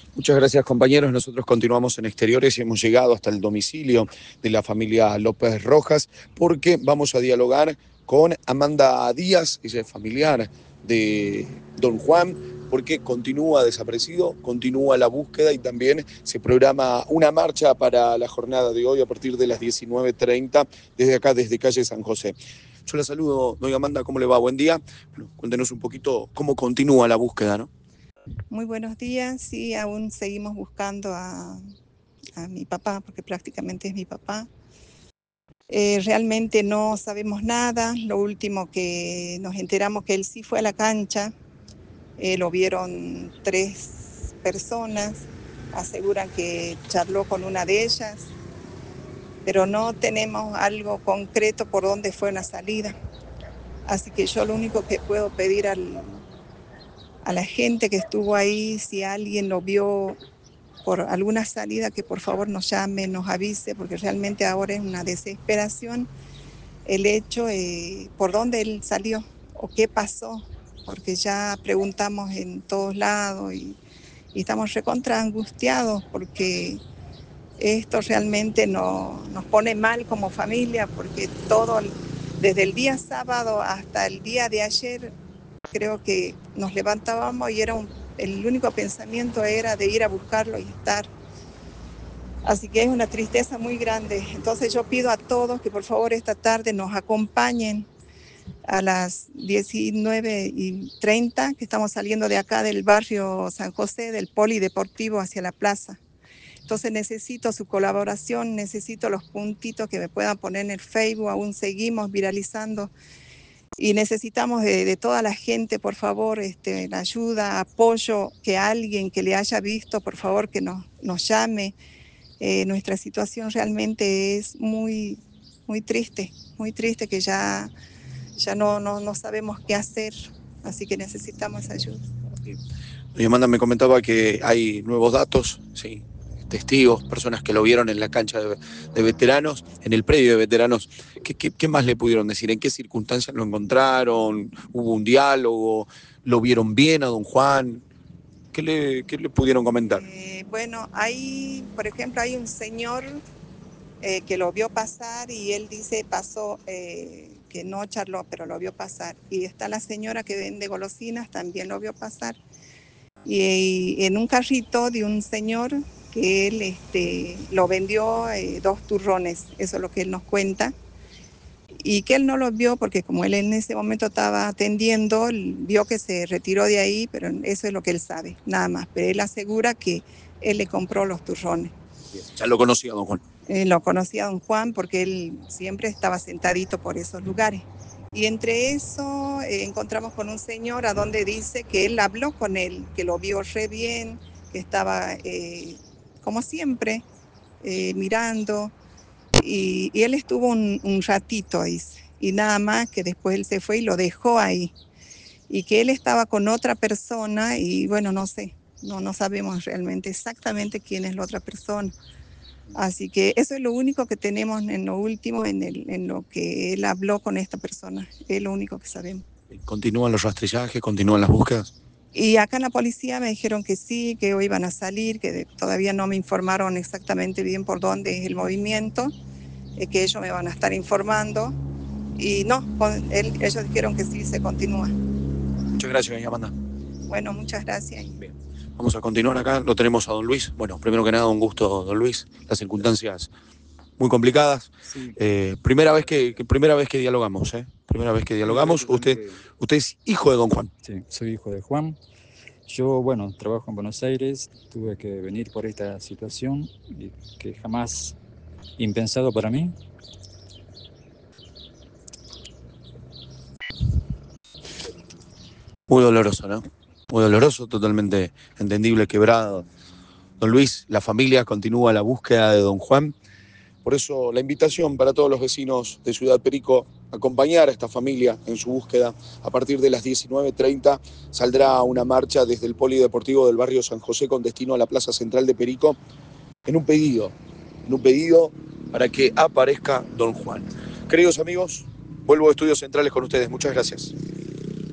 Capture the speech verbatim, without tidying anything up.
Muchas gracias, compañeros. Nosotros continuamos en exteriores y hemos llegado hasta el domicilio de la familia López Rojas porque vamos a dialogar con Amanda Díaz, ella es familiar de don Juan, porque continúa desaparecido, continúa la búsqueda y también se programa una marcha para la jornada de hoy a partir de las diecinueve treinta desde acá, desde calle San José. Yo la saludo, doña Amanda, ¿cómo le va? Buen día. Bueno, cuéntenos un poquito cómo continúa la búsqueda, ¿no? Muy buenos días, sí, aún seguimos buscando a, a mi papá, porque prácticamente es mi papá. Eh, realmente no sabemos nada, lo último que nos enteramos que él sí fue a la cancha, eh, lo vieron tres personas, aseguran que charló con una de ellas, pero no tenemos algo concreto por dónde fue una salida. Así que yo lo único que puedo pedir al, a la gente que estuvo ahí, si alguien lo vio por alguna salida, que por favor nos llame, nos avise, porque realmente ahora es una desesperación el hecho eh, por dónde él salió o qué pasó, porque ya preguntamos en todos lados y, y estamos recontra angustiados porque esto realmente no, nos pone mal como familia, porque todo, desde el día sábado hasta el día de ayer, creo que nos levantábamos y era un, el único pensamiento era de ir a buscarlo y estar. Así que es una tristeza muy grande. Entonces yo pido a todos que por favor esta tarde nos acompañen a las diecinueve y treinta, que estamos saliendo de acá del barrio San José, del polideportivo hacia la plaza. Entonces necesito su colaboración, necesito los puntitos que me puedan poner en el Facebook, aún seguimos viralizando y necesitamos de, de toda la gente, por favor, este, la ayuda, apoyo, que alguien que le haya visto, por favor, que nos, nos llame. Eh, nuestra situación realmente es muy, muy triste, muy triste que ya, ya no, no, no sabemos qué hacer, así que necesitamos esa ayuda. Doña Amanda me comentaba que hay nuevos datos, sí, testigos, personas que lo vieron en la cancha de, de veteranos, en el predio de veteranos. ¿Qué, qué, qué más le pudieron decir? ¿En qué circunstancias lo encontraron? ¿Hubo un diálogo? ¿Lo vieron bien a don Juan? ¿Qué le, qué le pudieron comentar? Eh, bueno, hay, por ejemplo, hay un señor eh, que lo vio pasar y él dice pasó, eh, que no charló, pero lo vio pasar. Y está la señora que vende golosinas, también lo vio pasar. Y, y en un carrito de un señor que él este, lo vendió eh, dos turrones, eso es lo que él nos cuenta. Y que él no lo vio porque como él en ese momento estaba atendiendo, vio que se retiró de ahí, pero eso es lo que él sabe, nada más. Pero él asegura que él le compró los turrones. Ya lo conocía, don Juan. Eh, lo conocía don Juan porque él siempre estaba sentadito por esos lugares. Y entre eso eh, encontramos con un señor a donde dice que él habló con él, que lo vio re bien, que estaba eh, como siempre eh, mirando. Y, y él estuvo un, un ratito, dice, y nada más que después él se fue y lo dejó ahí. Y que él estaba con otra persona y bueno, no sé, no, no sabemos realmente exactamente quién es la otra persona. Así que eso es lo único que tenemos en lo último, en, el, en lo que él habló con esta persona. Es lo único que sabemos. ¿Continúan los rastrillajes? ¿Continúan las búsquedas? Y acá en la policía me dijeron que sí, que hoy iban a salir, que de, todavía no me informaron exactamente bien por dónde es el movimiento, eh, que ellos me van a estar informando. Y no, con, él, ellos dijeron que sí, se continúa. Muchas gracias, doña Amanda. Bueno, muchas gracias. Bien. Vamos a continuar acá, lo tenemos a don Luis. Bueno, primero que nada, un gusto, don Luis. Las circunstancias muy complicadas. Sí, Eh, primera vez que, que- primera vez que dialogamos, ¿eh? Primera vez que sí, yo dialogamos. Usted, totalmente. usted es hijo de don Juan. Sí, soy hijo de Juan. Yo, bueno, trabajo en Buenos Aires. Tuve que venir por esta situación y que jamás impensado para mí. Muy doloroso, ¿no? Muy doloroso, totalmente entendible, quebrado. Don Luis, la familia continúa la búsqueda de don Juan. Por eso la invitación para todos los vecinos de Ciudad Perico a acompañar a esta familia en su búsqueda. A partir de las diecinueve treinta saldrá una marcha desde el Polideportivo del barrio San José con destino a la Plaza Central de Perico en un pedido, en un pedido para que aparezca don Juan. Queridos amigos, vuelvo a Estudios Centrales con ustedes. Muchas gracias.